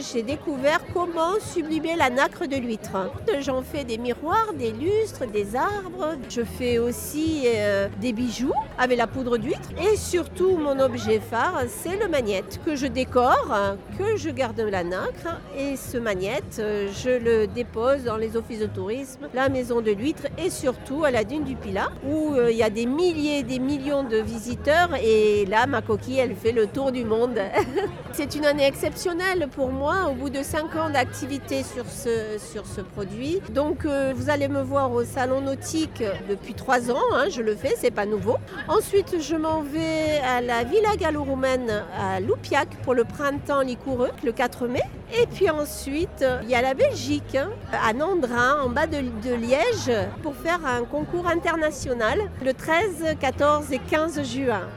J'ai découvert comment sublimer la nacre de l'huître. J'en fais des miroirs, des lustres, des arbres. Je fais aussi des bijoux avec la poudre d'huître. Et surtout, mon objet phare, c'est le magnète que je décore, que je garde la nacre. Et ce magnète, je le dépose dans les offices de tourisme, la maison de l'huître et surtout à la dune du Pilat, où il y a des milliers, des millions de visiteurs. Et là, ma coquille, elle fait le tour du monde. C'est une année exceptionnelle pour moi, au bout de 5 ans d'activité sur ce produit. Donc vous allez me voir au salon nautique depuis 3 ans, je le fais, c'est pas nouveau. Ensuite, je m'en vais à la Villa Gallo-Roumaine à Loupiac pour le printemps liquoreux, le 4 mai. Et puis ensuite, il y a la Belgique, à Nandrin, en bas de Liège, pour faire un concours international le 13, 14 et 15 juin.